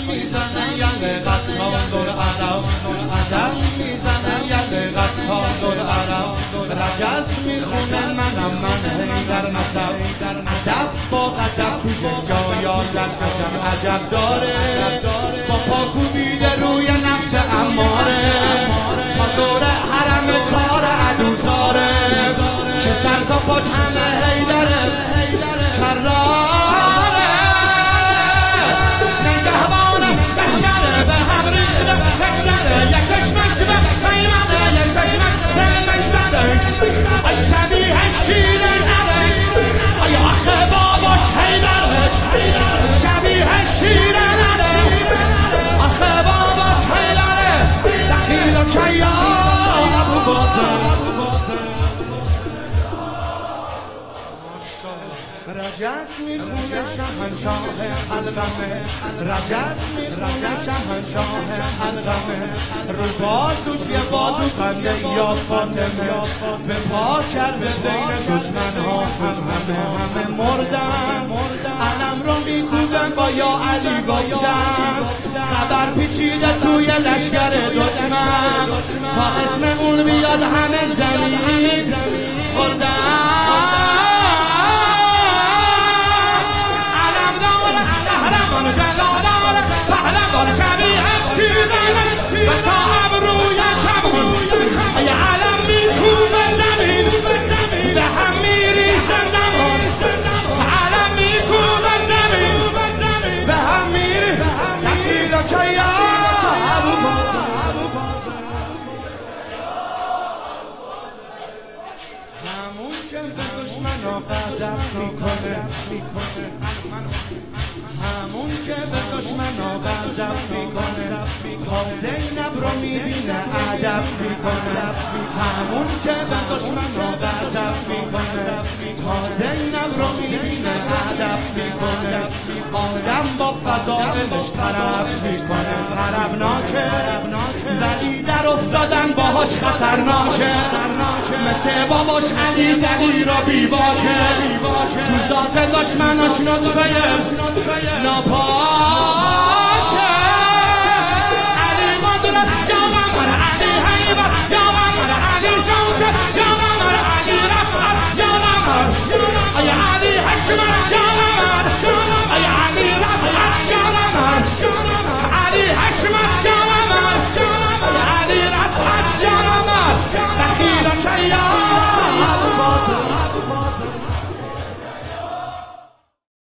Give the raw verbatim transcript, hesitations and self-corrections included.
میزنه یله قطار دور عرب عدم میزنه یله قطار دور عرب رجز میخونه منم من هیدر نسب ادب با ادب توی جایا در عجب عجب داره با پاکو بیده روی نفس اماره تا دور حرم کار عدوزاره شه سر تا پاش همه هیدره کراره نگهبانه بشکره به هم ریخته بکسره یک چشمش به پیمانه یک چشمش به مکسره ای شبیهش شیره نره ای آخه باباش هیدرش شبیهش شیره نره آخه باباش هیدره دخیل و کیا ابو بازه رجز میخونه شهنشاه الغمه رجز میخونه شهنشاه الغمه رو بازوش یه بازو خنده یا فاطمه به پا کرده بین دشمن ها همه همه مردن علم رو میکوبن با یا علی گفتن خبر پیچیده توی لشگر دشمن تا اسم اون بیاد همه زمین خوردن پهلوان شبیه تیرانه و تا ابروی کمون ای علم میکوبه زمین به هم میریزه زمان علم میکوبه زمین به هم میریزه دخیل و کیا ابو بازه همون که به دشمنا غضب میکنه همون که به دشمنا غضب میکنه تا زینب رو میبینه ادب میکنه همون که به دشمنا غضب میکنه تا زینب رو میبینه ادب میکنه آدم با فضائلش طرب میکنه طربناکه ولی در افتادن باهاش خطرناکه مثل باباش علی دلی را بیباکه تو ذات دشمناش نطفه ناپاکه علی قدرت یا قمر علی حیبت یا قمر علی شوکت یا قمر علی رفعت یا قمر ای علی حشمت یا